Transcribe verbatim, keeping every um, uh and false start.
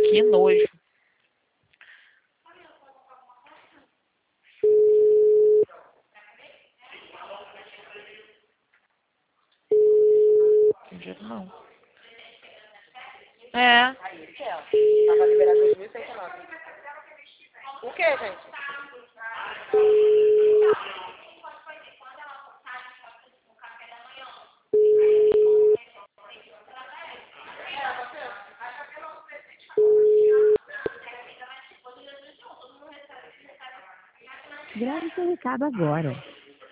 Que nojo. Não dinheiro não. É. Aí, Céu. Tava liberado dois mil e cento e nove. O que, gente? Grave seu recado agora.